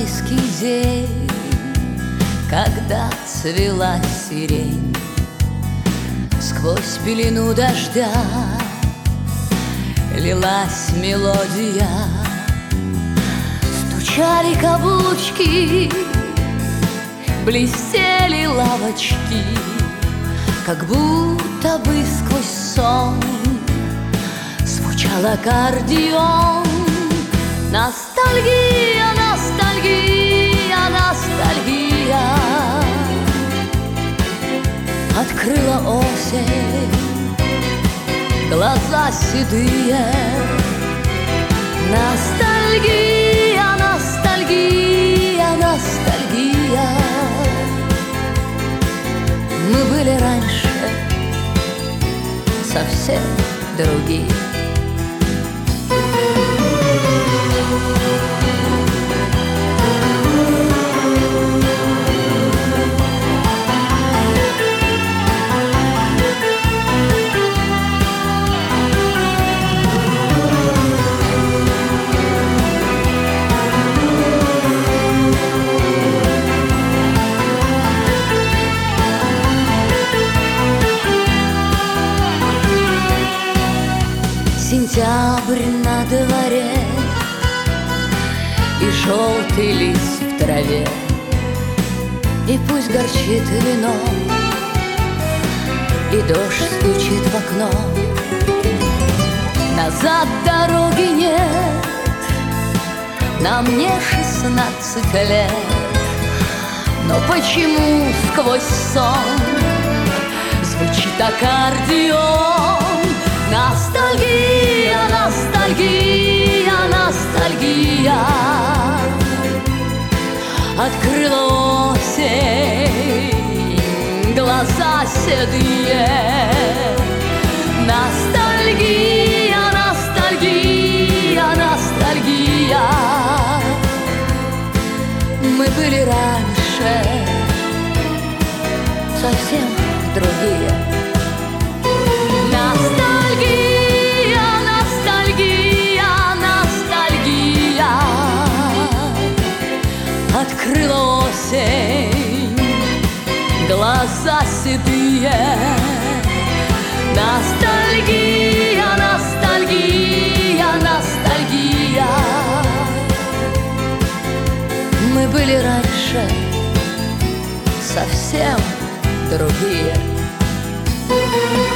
майский день, когда цвела сирень, сквозь пелену дождя лилась мелодия. Стучали каблучки, блестели лавочки, как будто бы сквозь сон звучал аккордеон. Ностальгия, ностальгия, ностальгия открыла осень глаза седые. Ностальгия, ностальгия, ностальгия. Мы были раньше совсем другие. Сентябрь на дворе, и желтый лист в траве, и пусть горчит вино, и дождь стучит в окно. Назад дороги нет, нам не 16 лет, но почему сквозь сон звучит аккордеон? Ностальгия, ностальгия, ностальгия открыла осень глаза седые. Ностальгия, ностальгия, ностальгия. Мы были раньше совсем другие. Открыла осень глаза седые. Ностальгия, ностальгия, ностальгия. Мы были раньше совсем другие.